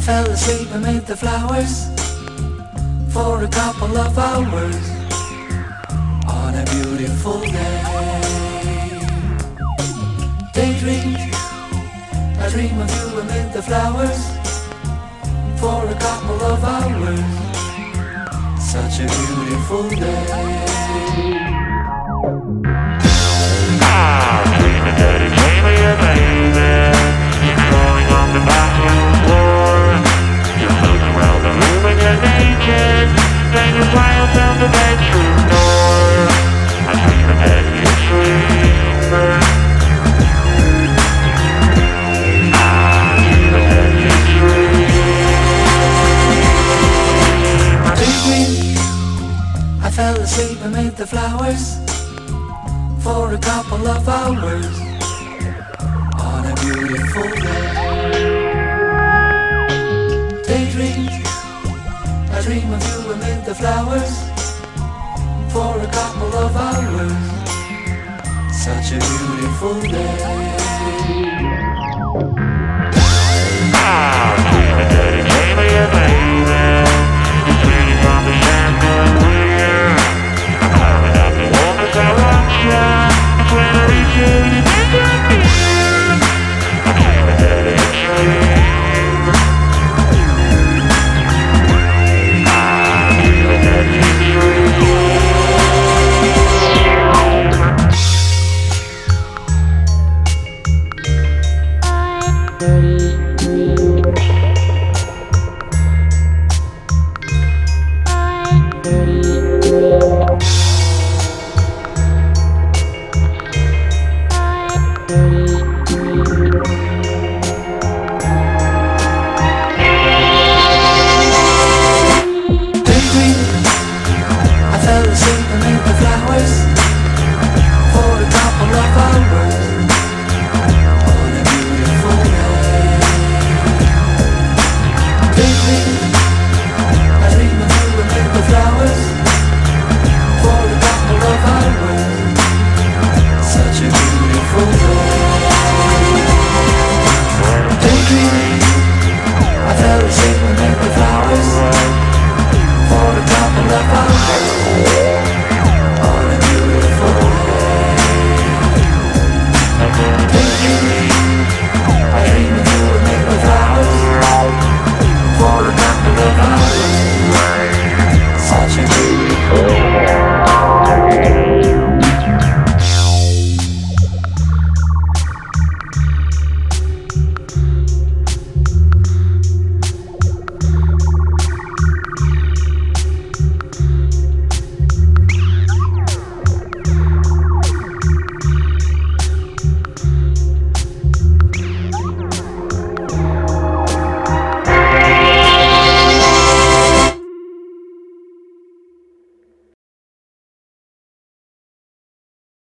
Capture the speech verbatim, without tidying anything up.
fell asleep amid the flowers for a couple of hours on a beautiful day. Daydreamed, I dream of you amid the flowers for a couple of hours. Such a beautiful day. Ah, dreaming that he gave me a baby. You're crawling on the bathroom floor. You're moving around the room and you're naked. Then you file down the bedroom door. I'm dreaming that you're dreaming. Ah, dreaming that you're dreaming. Daydream, I fell asleep amid the flowers for a couple of hours on a beautiful day. Daydreamed, I dream of you amid the flowers for a couple of hours. Such a beautiful day.